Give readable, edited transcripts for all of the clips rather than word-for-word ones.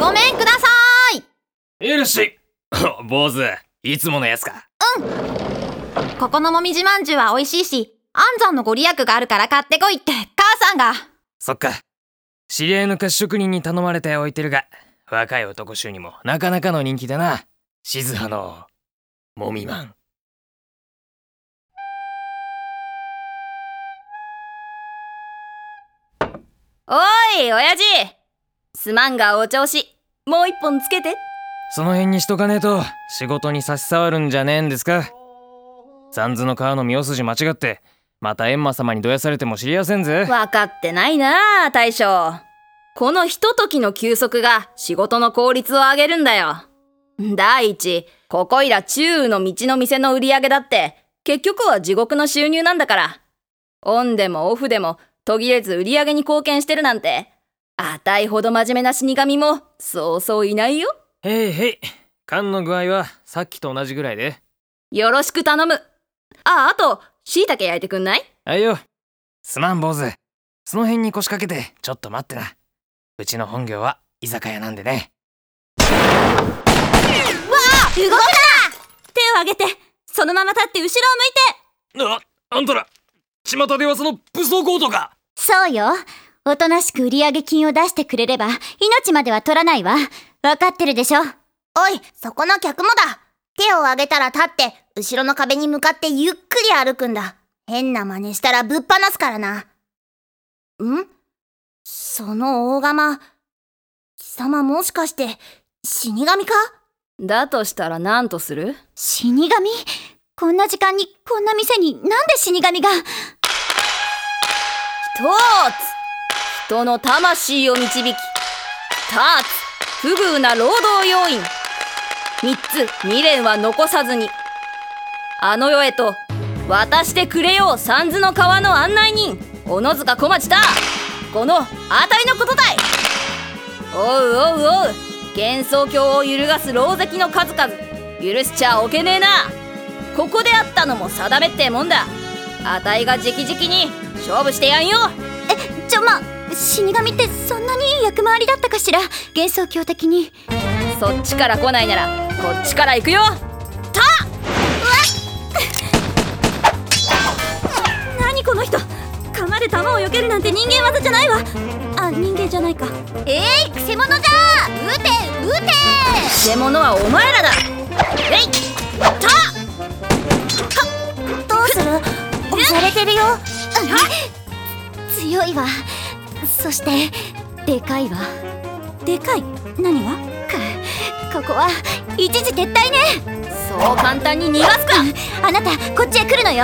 ごめんください。 よろしい。坊主、いつものやつか。 ここのもみじまんじゅうは美味しいし、安産のご利益があるから買ってこいって母さんが。 そっか。知り合いの菓子職人に頼まれて置いてるが、若い男衆にもなかなかの人気だな。静葉のもみまん。 おい親父、すまんがお調子もう一本つけて。 その辺にしとかねえと仕事に差し障るんじゃねえんですか。三途の川の御筋間違ってまた閻魔様にどやされても知りやせんぜ。 分かってないなあ大将。このひとときの休息が仕事の効率を上げるんだよ。第一、ここいら中雨の道の店の売り上げだって結局は地獄の収入なんだから。オンでもオフでも途切れず売り上げに貢献してるなんて、あたいほど真面目な死神もそうそういないよ。 へいへい、缶の具合はさっきと同じぐらいでよろしく頼む。あと椎茸焼いてくんない？ あいよ。すまん坊主、その辺に腰掛けてちょっと待ってな。うちの本業は居酒屋なんでね。 わあ、動くな！手を上げて、そのまま立って後ろを向いて。 あんたら巷ではその武装強盗か。 そうよ。おとなしく売上金を出してくれれば命までは取らないわ。わかってるでしょ。 おい、そこの客もだ。手を挙げたら立って後ろの壁に向かってゆっくり歩くんだ。変な真似したらぶっ放すからな。その大釜、貴様もしかして死神か？ だとしたら何とする？ 死神？こんな時間にこんな店になんで死神が？ 一つ、人の魂を導き、二つ、不遇な労働要員、三つ、未練は残さずに、あの世へと渡してくれよう三途の川の案内人、小野塚小町だ。このあたりのことだい。おうおうおう、幻想郷を揺るがす狼藉の数々、許しちゃおけねえな。ここであったのも定めってもんだ。あたいが直々に勝負してやんよ。 死神ってそんなにいい役回りだったかしら？幻想郷的に。 そっちから来ないならこっちから行くよ。何この人、鎌で弾を避けるなんて人間技じゃないわ。あ、人間じゃないか。 くせ者じゃ！撃て撃て！ くせ者はお前らだ。 どうする？押されてるよ。強いわ。そしてでかいわ。 でかい？何が？ ここは一時撤退ね。 そう簡単に逃がすか。 あなたこっちへ来るのよ。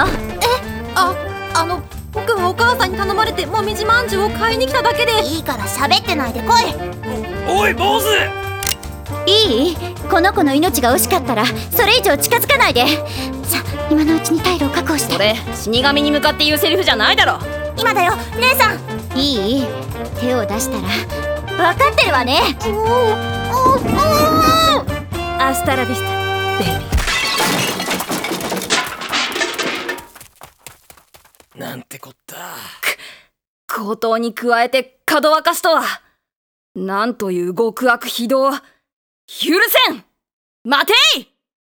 僕はお母さんに頼まれてもみじまんじゅうを買いに来ただけで。 いいから喋ってないで来い。 おい坊主、 いい？この子の命が惜しかったらそれ以上近づかないで。さあ今のうちに退路を確保して。 それ死神に向かって言うセリフじゃないだろ。 今だよ姉さん。 いい？手を出したら分かってるわね。 アスタラビスタベイビー。なんてこった。 強盗に加えてかどわかしとは、なんという極悪非道。許せん。待てい。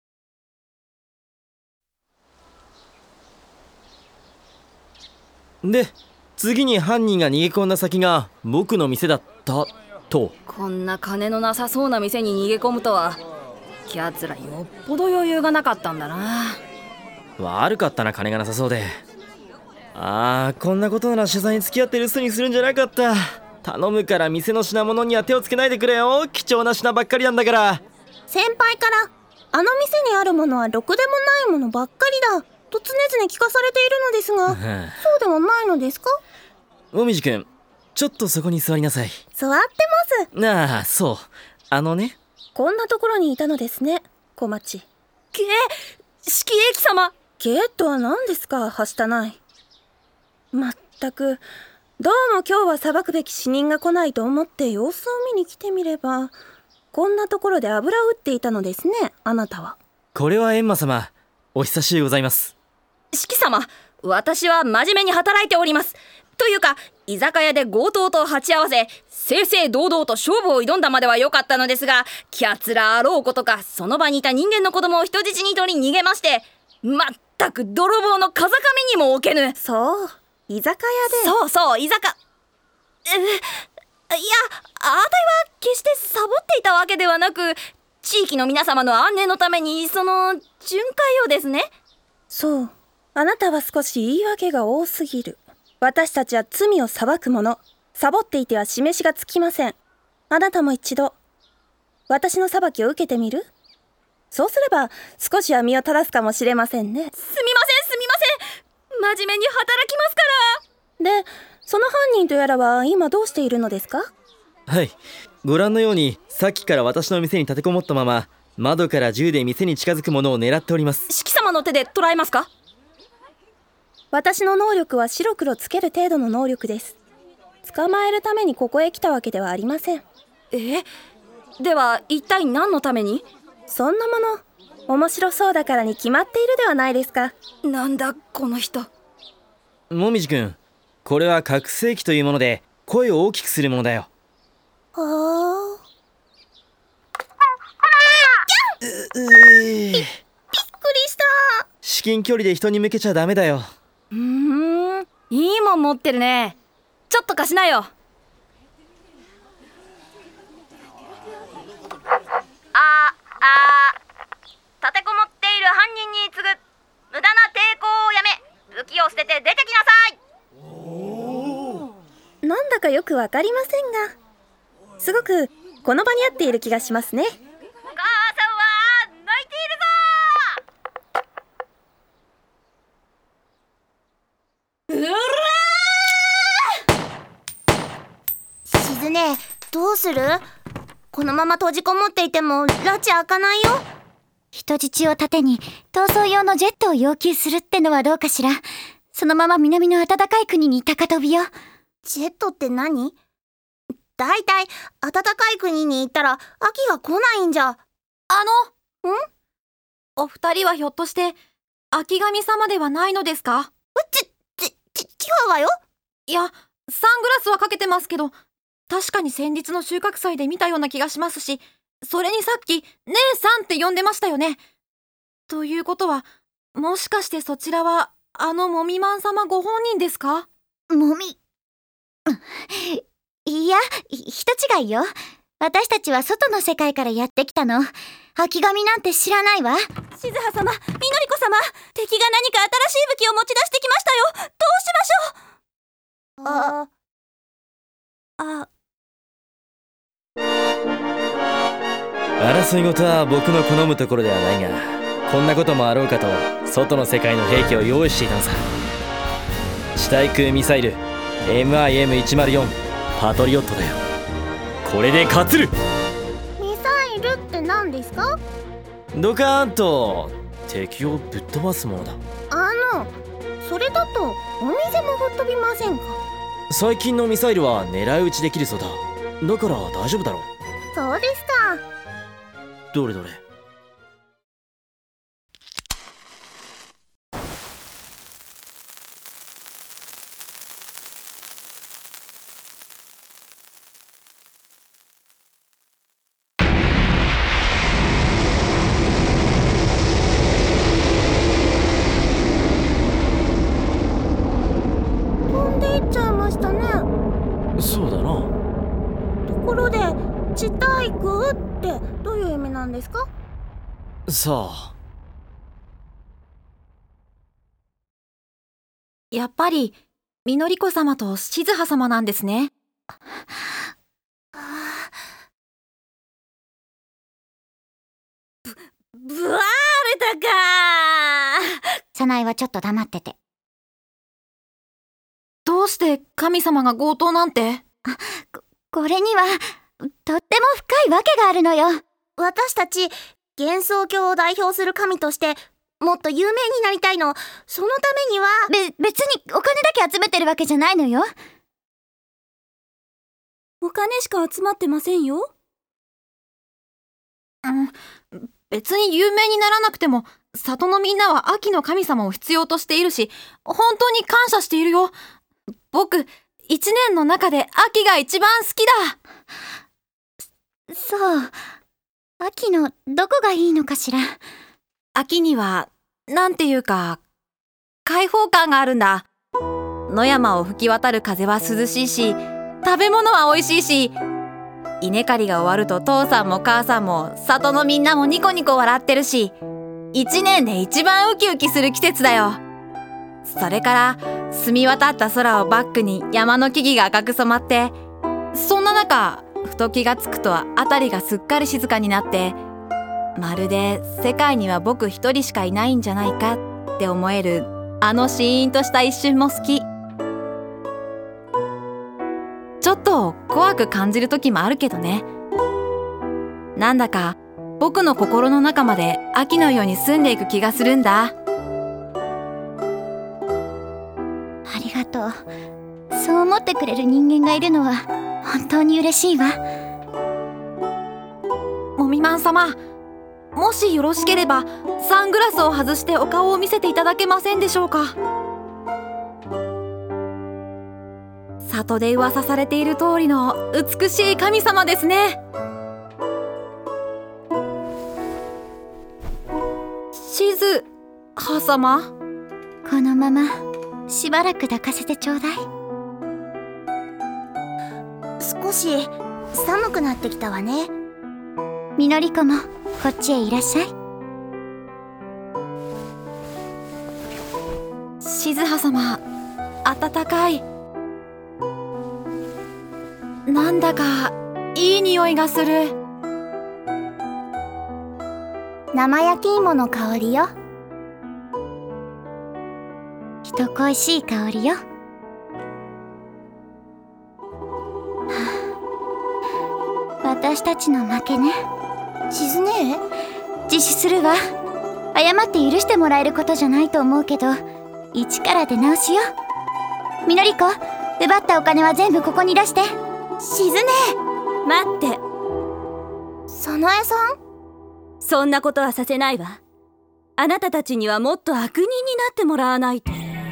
で、次に犯人が逃げ込んだ先が僕の店だったと。 こんな金のなさそうな店に逃げ込むとは、キャツらよっぽど余裕がなかったんだな。 悪かったな、金がなさそうで。こんなことなら取材に付き合って留守にするんじゃなかった。頼むから店の品物には手をつけないでくれよ。貴重な品ばっかりなんだから。 先輩からあの店にあるものはろくでもないものばっかりだと常々聞かされているのですがそうではないのですか？ もみじくん、ちょっとそこに座りなさい。 座ってます。 そう。 こんなところにいたのですね、小町。 色英貴様。 とは何ですか、はしたない。まったく、どうも今日は裁くべき死人が来ないと思って様子を見に来てみれば、こんなところで油を打っていたのですね、あなたは。 これは閻魔様、お久しゅうございます。 色様、私は真面目に働いております。というか、 居酒屋で強盗と鉢合わせ、正々堂々と勝負を挑んだまでは良かったのですが、キャツラあろうことかその場にいた人間の子供を人質に取り逃げまして、まったく泥棒の風上にも置けぬ。 そう、居酒屋で。 そうそう、居酒屋。いや、あたいは決してサボっていたわけではなく、地域の皆様の安寧のために巡回をですね。 そう、あなたは少し言い訳が多すぎる。私たちは罪を裁く者。サボっていては示しがつきません。あなたも一度私の裁きを受けてみる？そうすれば少しは身を正すかもしれませんね。 すみません、真面目に働きますかで、その犯人とやらは今どうしているのですか？ はい、ご覧のようにさっきから私の店に立てこもったまま、窓から銃で店に近づくものを狙っております。 四季様の手で捕らえますか？ 私の能力は白黒つける程度の能力です。捕まえるためにここへ来たわけではありません。 では一体何のために？ そんなもの面白そうだからに決まっているではないですか。 なんだこの人。 もみじくん、これは覚醒器というもので声を大きくするものだよ。 はあ。 びっくりした。 至近距離で人に向けちゃダメだよ。 いいもん持ってるね。ちょっと貸しなよ。立てこもっている犯人に次ぐ無駄な抵抗をやめ、武器を捨てて出てきなさい。 なんだかよくわかりませんが、すごくこの場に合っている気がしますね。 お母さんは泣いているぞ。 しずね、どうする？このまま閉じこもっていても拉致開かないよ。人質を盾に逃走用のジェットを要求するってのはどうかしら。そのまま南の暖かい国に高飛びよ。ジェットって何？だいたい暖かい国に行ったら秋が来ないんじゃ。 お二人はひょっとして秋神様ではないのですか？ 違うわよ。 いや、サングラスはかけてますけど、確かに先日の収穫祭で見たような気がしますし、それにさっき姉さんって呼んでましたよね。ということは、もしかしてそちらはもみまん様ご本人ですか？ もみいや、人違いよ。私たちは外の世界からやってきたの。秋神なんて知らないわ。 静葉様、みのりこ様、敵が何か新しい武器を持ち出してきましたよ。どうしましょう。 争い事は僕の好むところではないが、こんなこともあろうかと外の世界の兵器を用意していたのさ。地対空ミサイル MIM104 パトリオットだよ。これで勝つる。 ミサイルって何ですか？ ドカーンと敵をぶっ飛ばすものだ。 それだとお店も吹っ飛びませんか？ 最近のミサイルは狙い撃ちできるそうだ。だから大丈夫だろう。 そうですか。 どれどれ。 飛んでいっちゃいましたね。 そうだな。 ところで地対空ってどういう意味なんですか？ さあ、 やっぱりみのりこ様と静葉様なんですね。 ぶわーれたか。 早苗はちょっと黙ってて。 どうして神様が強盗なんて？ これにはとっても深いわけがあるのよ。私たち幻想郷を代表する神としてもっと有名になりたいの。そのためには別にお金だけ集めてるわけじゃないのよ。 お金しか集まってませんよ。 別に有名にならなくても、里のみんなは秋の神様を必要としているし、本当に感謝しているよ。僕、 一年の中で秋が一番好きだ。 そう。秋のどこがいいのかしら。 秋には、なんていうか、開放感があるんだ。野山を吹き渡る風は涼しいし、食べ物は美味しいし、稲刈りが終わると父さんも母さんも里のみんなもニコニコ笑ってるし、一年で一番ウキウキする季節だよ。それから澄み渡った空をバックに山の木々が赤く染まって、そんな中ふと気がつくと辺りがすっかり静かになって、まるで世界には僕一人しかいないんじゃないかって思えるあのシーンとした一瞬も好き。ちょっと怖く感じる時もあるけどね。なんだか僕の心の中まで秋のように澄んでいく気がするんだ。 ありがとう。そう思ってくれる人間がいるのは本当に嬉しいわ。 もみまん様、もしよろしければサングラスを外してお顔を見せていただけませんでしょうか。里で噂されている通りの美しい神様ですね。静葉様、 このまましばらく抱かせてちょうだい。少し寒くなってきたわね。みのりこもこっちへいらっしゃい。 静葉様、暖かい。なんだかいい匂いがする。 生焼き芋の香りよ。人恋しい香りよ。私たちの負けね。しずねえ、自首するわ。謝って許してもらえることじゃないと思うけど、一から出直しよ。みのりこ、奪ったお金は全部ここに出して。しずね待って、 え、早苗さん。 そんなことはさせないわ。あなたたちにはもっと悪人になってもらわないと。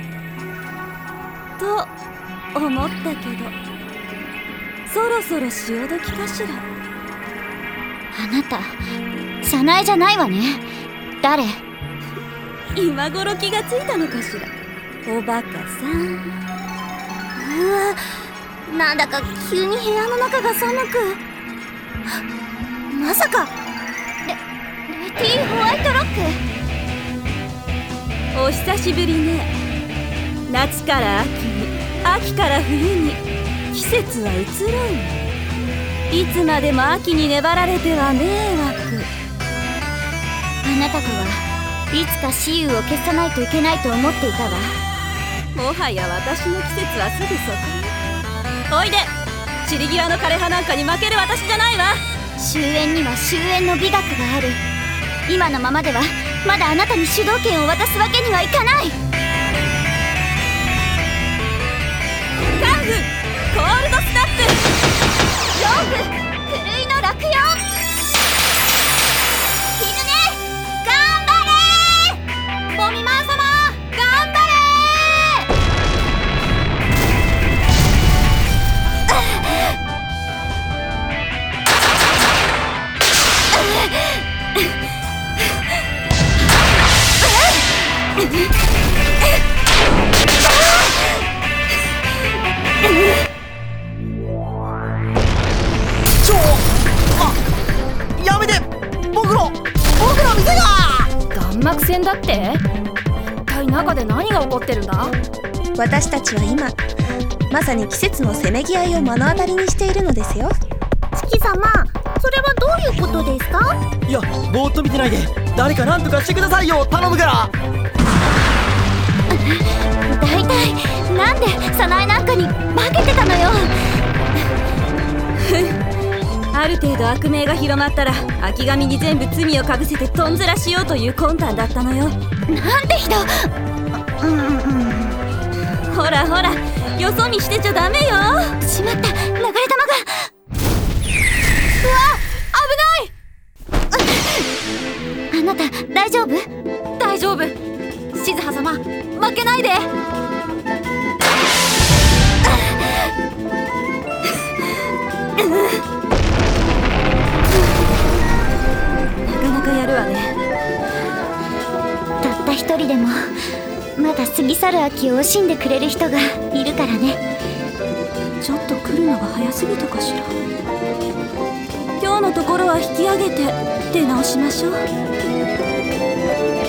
と思ったけど、そろそろ潮時かしら。 あなた、早苗じゃないわね。誰？ 今頃気がついたのかしら、おバカさん。 うわ、なんだか急に部屋の中が寒く。まさかレティ・ホワイトロック。 お久しぶりね。夏から秋に、秋から冬に、季節は移ろう。いつまでも秋に粘られては迷惑。 あなたとはいつか雌雄を消さないといけないと思っていたわ。 もはや私の季節はすぐそこ。おいで、散り際の枯葉なんかに負ける私じゃないわ。 終焉には終焉の美学がある。今のままではまだあなたに主導権を渡すわけにはいかない。 カンフコールドスナップ。 ローブ狂いの落葉。ひずね、頑張れー。もみまん様、頑張れやめて、僕の店が。 眼膜腺だって？一体中で何が起こってるんだ？ 私たちは今まさに季節のせめぎ合いを目の当たりにしているのですよ。 月様、それはどういうことですか？ いや、ぼーっと見てないで、誰か何とかしてくださいよ、頼むから。 だいたいなんで早苗なんかに化けてたのよ。 ある程度悪名が広まったら秋神に全部罪をかぶせてとんずらしようという魂胆だったのよ。 なんてひど。 ほらほら、よそ見してちゃダメよ。 しまった、流れ弾が。 うわ、危ない。 あなた大丈夫？ 大丈夫。静葉様、負けないで。 でもまだ過ぎ去る秋を惜しんでくれる人がいるからね。 ちょっと来るのが早すぎたかしら。今日のところは引き上げて出直しましょう。